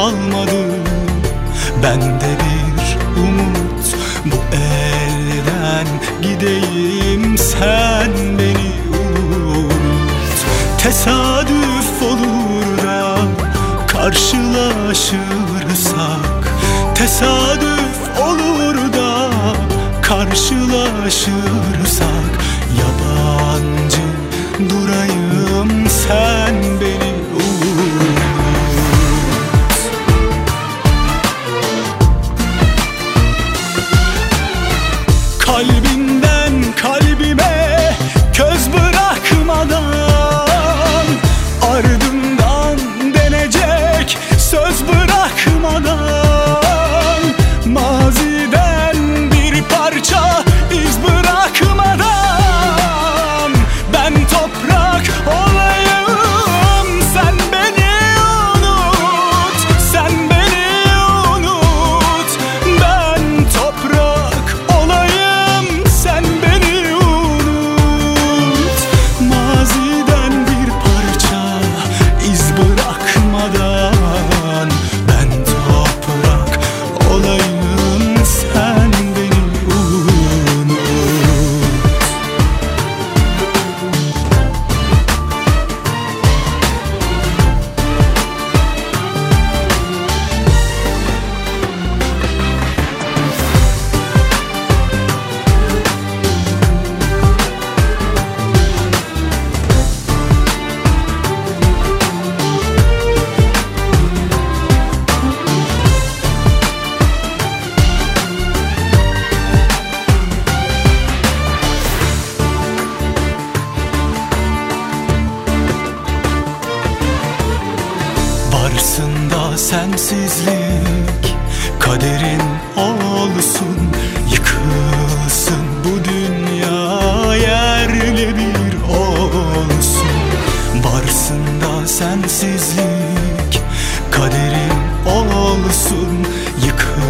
kalmadı bende bir umut. Bu elden gideyim, sen beni unut. Tesadüf olur da karşılaşırsak, tesadüf olur da karşılaşırsak, yabancı durayım, sen beni unut. Kalbinden kalbime köz bırakmadan, ardından denecek söz bırakmadan, maziden bir parça iz bırakmadan, ben toprak olayım, sen beni unut, sen beni unut. Ben toprak olayım, sen beni unut. Maziden bir parça iz bırakmadan, ben toprak olayım, sen beni unut. Varsın da sensizlik kaderin olsun, yıkılsın bu dünya yerle bir olsun. Varsın da sensizlik kaderin olsun, yıkılsın